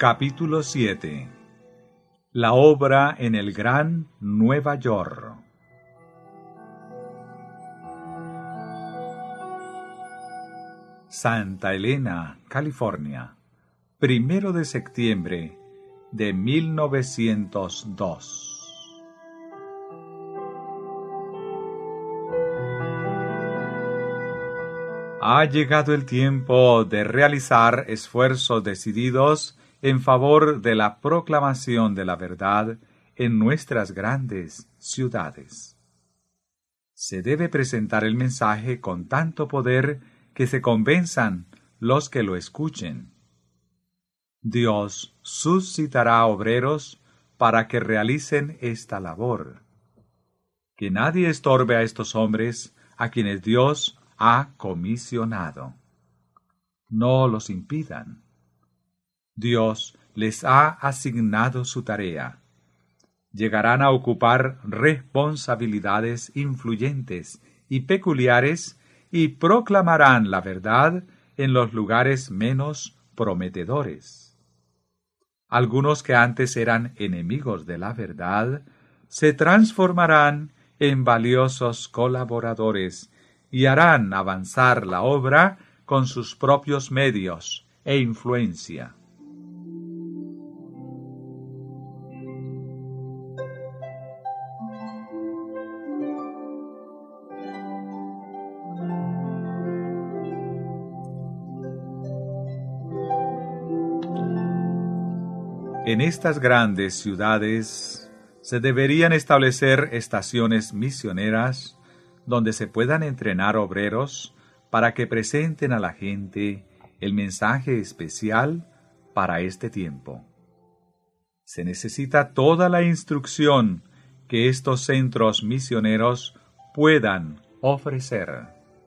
Capítulo 7. La obra en el Gran Nueva York. Santa Elena, California, 1 de septiembre de 1902. Ha llegado el tiempo de realizar esfuerzos decididos en favor de la proclamación de la verdad en nuestras grandes ciudades. Se debe presentar el mensaje con tanto poder que se convenzan los que lo escuchen. Dios suscitará obreros para que realicen esta labor. Que nadie estorbe a estos hombres a quienes Dios ha comisionado. No los impidan. Dios les ha asignado su tarea. Llegarán a ocupar responsabilidades influyentes y peculiares y proclamarán la verdad en los lugares menos prometedores. Algunos que antes eran enemigos de la verdad se transformarán en valiosos colaboradores y harán avanzar la obra con sus propios medios e influencia. En estas grandes ciudades se deberían establecer estaciones misioneras donde se puedan entrenar obreros para que presenten a la gente el mensaje especial para este tiempo. Se necesita toda la instrucción que estos centros misioneros puedan ofrecer.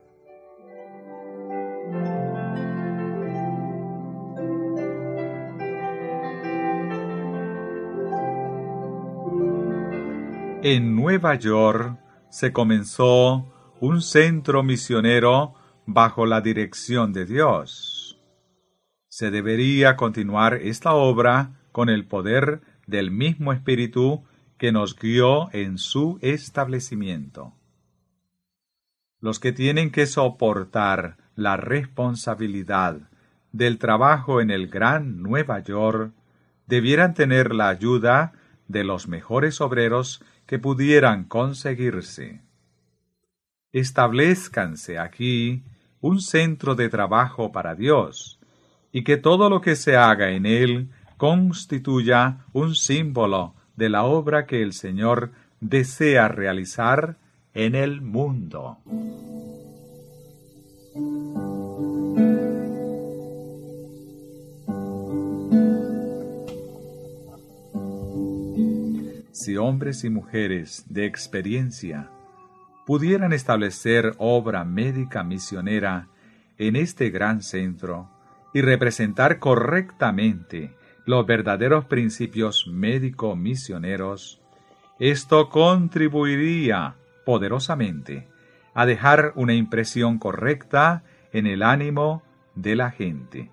En Nueva York se comenzó un centro misionero bajo la dirección de Dios. Se debería continuar esta obra con el poder del mismo Espíritu que nos guió en su establecimiento. Los que tienen que soportar la responsabilidad del trabajo en el Gran Nueva York debieran tener la ayuda de los mejores obreros que pudieran conseguirse. Establezcanse aquí un centro de trabajo para Dios, y que todo lo que se haga en él constituya un símbolo de la obra que el Señor desea realizar en el mundo. Si hombres y mujeres de experiencia pudieran establecer obra médica misionera en este gran centro y representar correctamente los verdaderos principios médico-misioneros, esto contribuiría poderosamente a dejar una impresión correcta en el ánimo de la gente.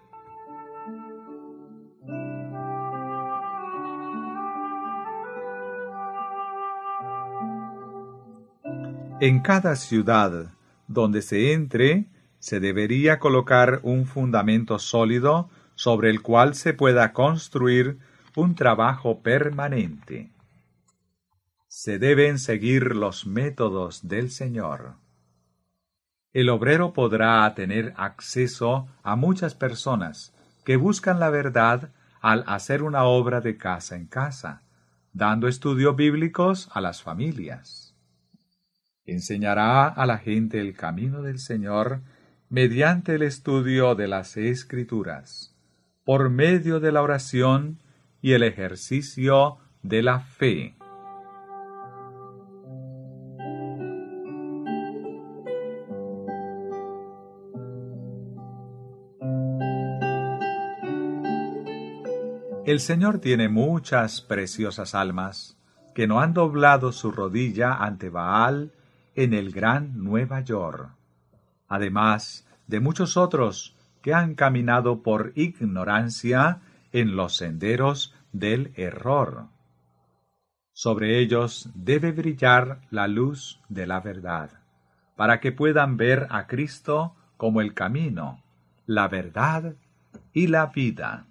En cada ciudad donde se entre, se debería colocar un fundamento sólido sobre el cual se pueda construir un trabajo permanente. Se deben seguir los métodos del Señor. El obrero podrá tener acceso a muchas personas que buscan la verdad al hacer una obra de casa en casa, dando estudios bíblicos a las familias. Enseñará a la gente el camino del Señor mediante el estudio de las Escrituras, por medio de la oración y el ejercicio de la fe. El Señor tiene muchas preciosas almas que no han doblado su rodilla ante Baal en el Gran Nueva York, además de muchos otros que han caminado por ignorancia en los senderos del error. Sobre ellos debe brillar la luz de la verdad, para que puedan ver a Cristo como el camino, la verdad y la vida.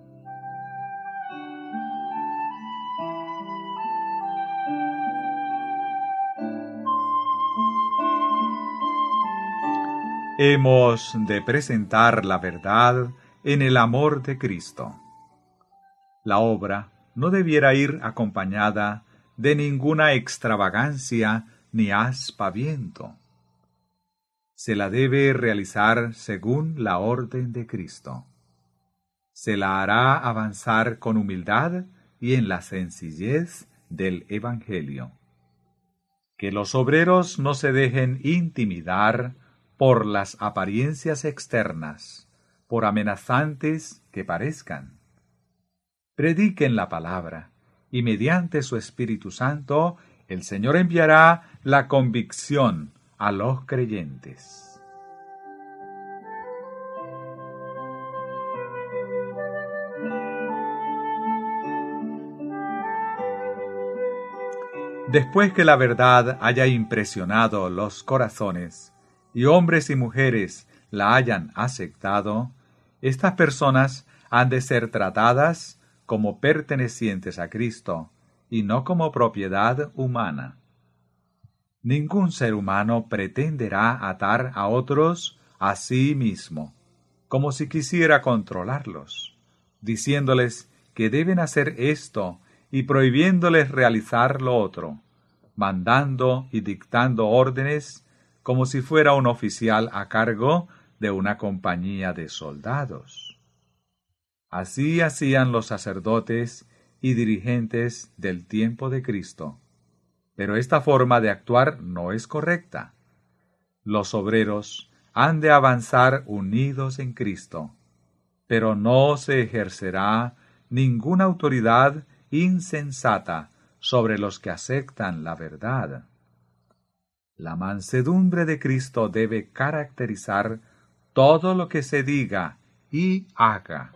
Hemos de presentar la verdad en el amor de Cristo. La obra no debiera ir acompañada de ninguna extravagancia ni aspaviento. Se la debe realizar según la orden de Cristo. Se la hará avanzar con humildad y en la sencillez del Evangelio. Que los obreros no se dejen intimidar por las apariencias externas, por amenazantes que parezcan. Prediquen la palabra, y mediante su Espíritu Santo, el Señor enviará la convicción a los creyentes. Después que la verdad haya impresionado los corazones, y hombres y mujeres la hayan aceptado, estas personas han de ser tratadas como pertenecientes a Cristo y no como propiedad humana. Ningún ser humano pretenderá atar a otros a sí mismo, como si quisiera controlarlos, diciéndoles que deben hacer esto y prohibiéndoles realizar lo otro, mandando y dictando órdenes como si fuera un oficial a cargo de una compañía de soldados. Así hacían los sacerdotes y dirigentes del tiempo de Cristo. Pero esta forma de actuar no es correcta. Los obreros han de avanzar unidos en Cristo, pero no se ejercerá ninguna autoridad insensata sobre los que aceptan la verdad. La mansedumbre de Cristo debe caracterizar todo lo que se diga y haga.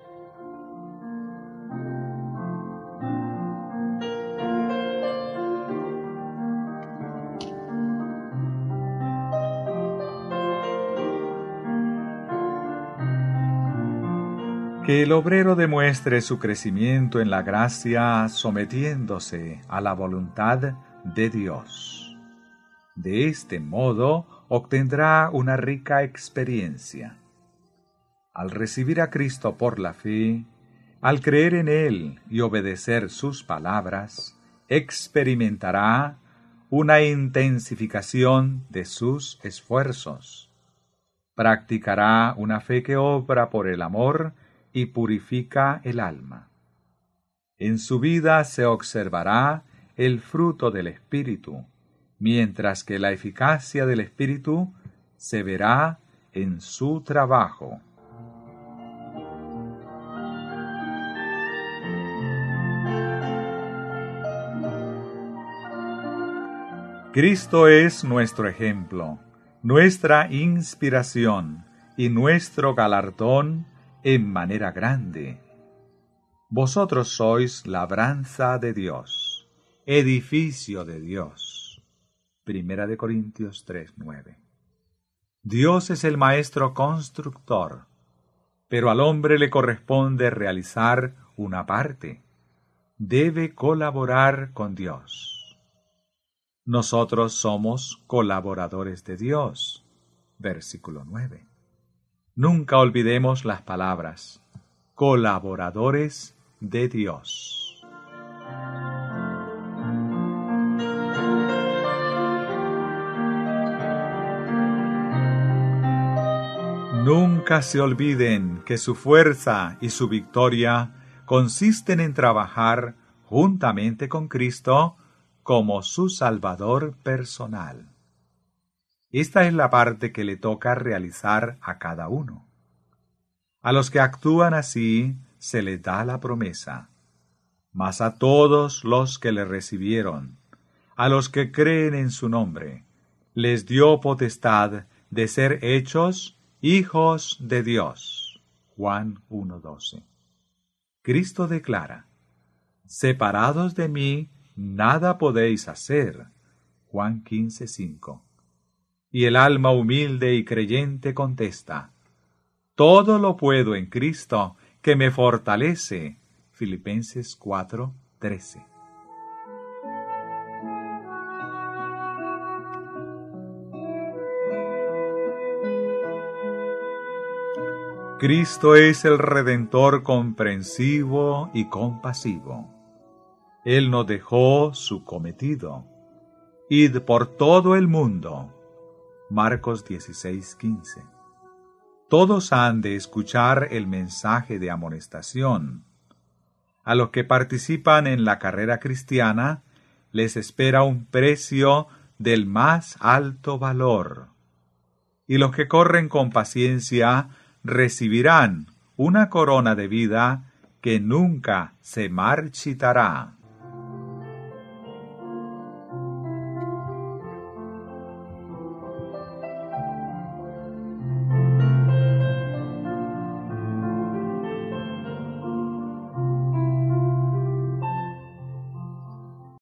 Que el obrero demuestre su crecimiento en la gracia sometiéndose a la voluntad de Dios. De este modo obtendrá una rica experiencia. Al recibir a Cristo por la fe, al creer en Él y obedecer sus palabras, experimentará una intensificación de sus esfuerzos. Practicará una fe que obra por el amor y purifica el alma. En su vida se observará el fruto del Espíritu, mientras que la eficacia del Espíritu se verá en su trabajo. Cristo es nuestro ejemplo, nuestra inspiración y nuestro galardón en manera grande. Vosotros sois labranza de Dios, edificio de Dios. 1 Corintios 3:9. Dios es el maestro constructor, pero al hombre le corresponde realizar una parte. Debe colaborar con Dios. Nosotros somos colaboradores de Dios. Versículo 9. Nunca olvidemos las palabras, colaboradores de Dios. Nunca se olviden que su fuerza y su victoria consisten en trabajar juntamente con Cristo como su Salvador personal. Esta es la parte que le toca realizar a cada uno. A los que actúan así se les da la promesa, mas a todos los que le recibieron, a los que creen en su nombre, les dio potestad de ser hechos hijos de Dios. Juan 1:12. Cristo declara: separados de mí, nada podéis hacer. Juan 15:5. Y el alma humilde y creyente contesta: todo lo puedo en Cristo, que me fortalece. Filipenses 4:13. Cristo es el Redentor comprensivo y compasivo. Él nos dejó su cometido: id por todo el mundo. Marcos 16:15. Todos han de escuchar el mensaje de amonestación. A los que participan en la carrera cristiana les espera un precio del más alto valor. Y los que corren con paciencia recibirán una corona de vida que nunca se marchitará.